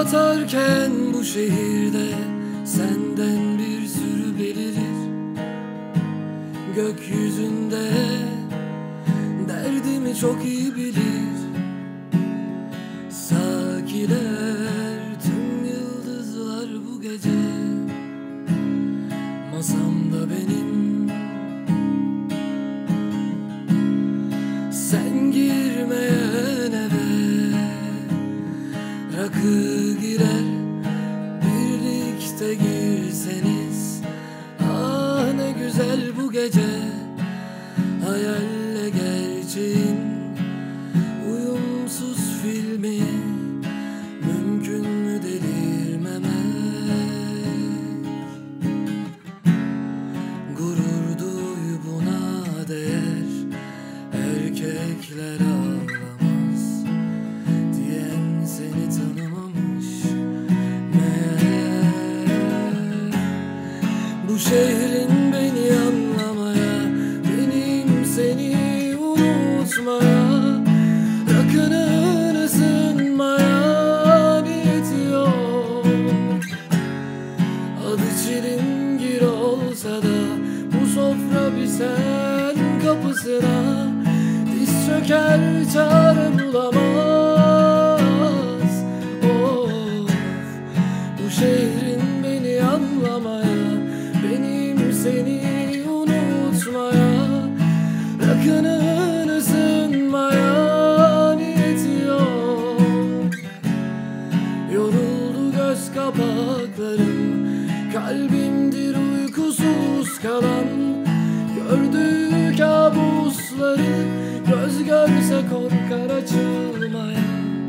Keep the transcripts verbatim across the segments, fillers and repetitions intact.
batarken bu şehirde senden bir sürü belirir. Gökyüzünde derdimi çok iyi bilir. Sakiler tüm yıldızlar bu gece. Masamda benim, sen girmeyen eve rakı girer, birlikte girseniz. Ah ne güzel bu gece, hayalle gerçeğin uyumsuz filmi. Mümkün mü delirmemek? Gurur duy, buna değer. Erkekler ağlamaz diyen seni tanımamış meğer. Bu şehrin beni anlamaya, benim seni unutmaya, rakının ısınmaya niyeti yok. Adı çilingir olsa da bu sofra bir sen kapısına diz çöker, çare bulamaz. Of, bu şehrin beni anlamaya, benim seni unutmaya, rakının ısınmaya niyeti yok. Yoruldu göz kapaklarım, kalbimdir uykusuz kalan. Gördüğü kabusları göz görse korkar açılmaya.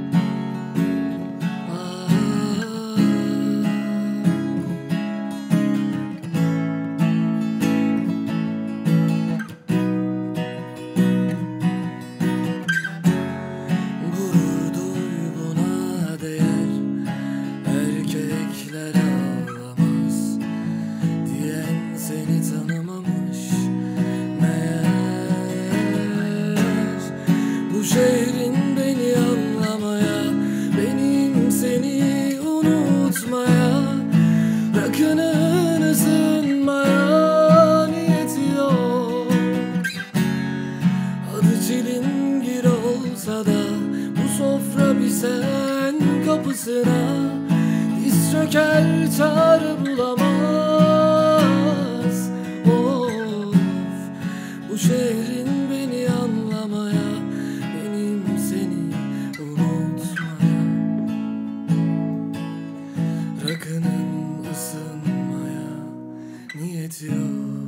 Gurur duy, buna değer. Erkekler ağlamaz diyen seni tanımamış meğer. Bu şehrin beni anlamaya, benim seni unutmaya, rakının ısınmaya niyeti yok. Adı çilingir olsa da bu sofra bir sen kapısına diz çöker, çare bulamaz. Of, bu şehrin beni anlamaya, benim seni unutmaya, rakının ısınmaya niyeti yok.